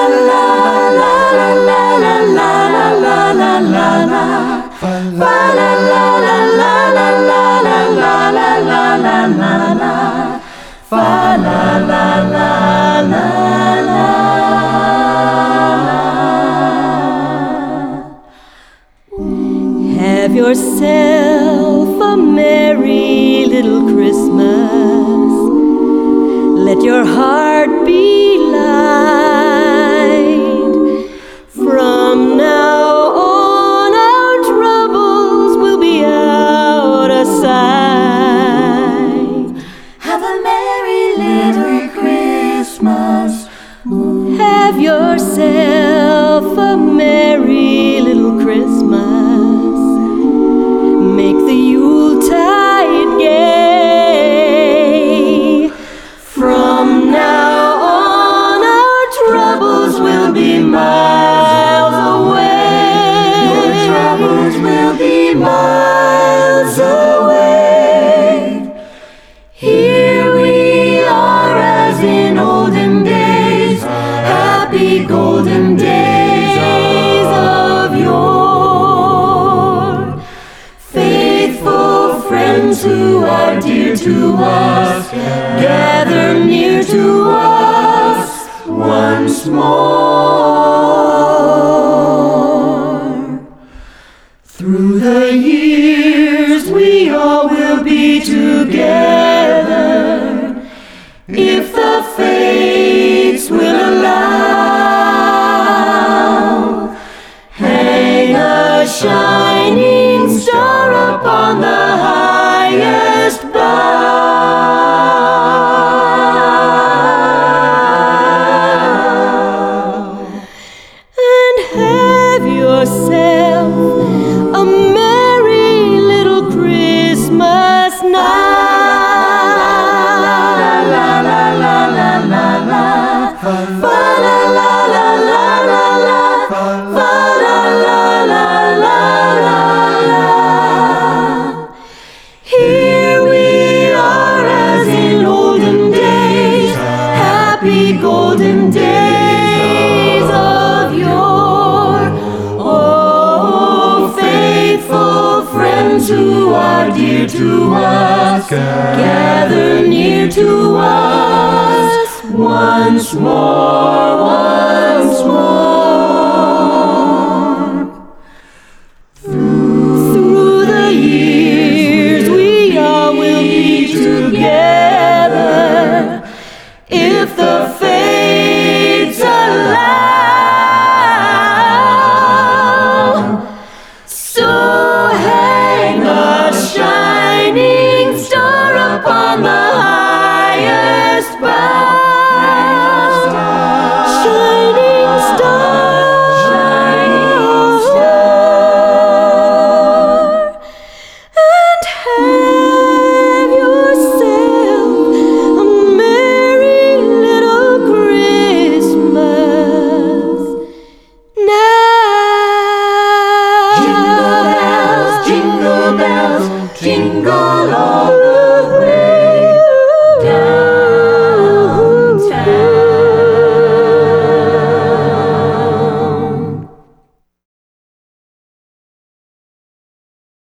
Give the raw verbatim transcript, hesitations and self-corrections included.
Have yourself a merry little Christmas. Let your heart be light. From now on, our troubles will be out of sight. Have a merry little Christmas. Have yourself a merry little Christmas. Make the Yuletide gay. From now on, our troubles will be miles away. Your troubles will be miles away. Here we are as in olden days, happy golden days of yore. Faithful friends who are dear to us, gather near to us once more. Through the years we all will be together, if the fates will allow. Hang a shining star upon the highest bough, And have yourself a merry little Christmas night. Here we are as in olden days, happy golden days of yore. Oh, faithful friends who are dear to us, gather near to us once more, once more. Through the years we all will be together, if the fates allow. So hang a shining star upon the highest bough. Shining star, shining star. And have yourself a merry little Christmas now. Jingle bells, jingle bells, jingle all the